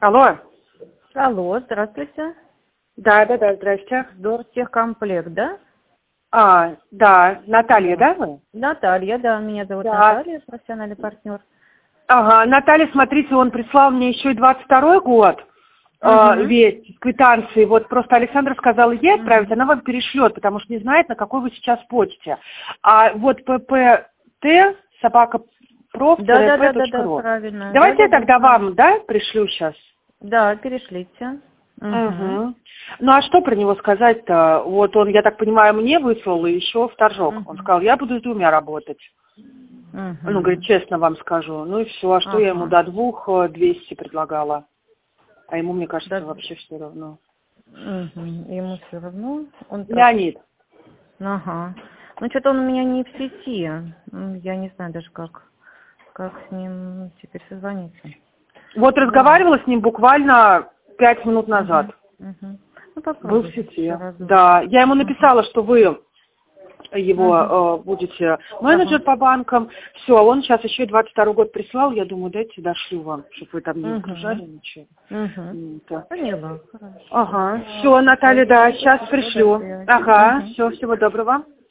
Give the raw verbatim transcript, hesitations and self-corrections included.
Алло. Алло, здравствуйте. Да, да, да, здрасте. Дортехкомплект, да? А, да, Наталья, да, вы? Наталья, да, меня зовут Да. Наталья, профессиональный партнер. Ага, Наталья, смотрите, он прислал мне еще и двадцать второй год, э, Угу. весь, квитанции. Вот просто Александра сказала ей отправить, Угу. она вам перешлет, потому что не знает, на какой вы сейчас почте. А вот ппт собака проф Да, да, да, да, точка да, ру. правильно. Давайте Да, я да, тогда да. вам, да, пришлю сейчас. Да, перешлите. Угу. Угу. Ну а что про него сказать-то? Вот он, я так понимаю, мне выслал и еще в торжок. Он Угу. сказал, я буду с двумя работать. Ну, говорит, Угу. честно вам скажу. Ну и все, а что я ему Ага. до двух э, двести предлагала? А ему, мне кажется, Да. вообще все равно. Угу. Ему все равно. Он прав. Леонид. Ага. Ну, что-то он у меня не в сети. М, Я не знаю даже, как, как с ним теперь созвониться. Вот разговаривала с ним буквально пять минут назад. Угу. Угу. Ну, Был в попробуйте сети. еще разок. Да, я ему Угу. написала, что вы его Угу. э, будете менеджер Ага. по банкам. Все, он сейчас еще и двадцать второй год прислал. Я думаю, дайте дошлю вам, чтобы вы там не Угу. загружали ничего. Угу. М, так. Поняла. Хорошо. Ага, все, Наталья, да, сейчас пришлю. Связи. Ага, Угу. все, всего доброго.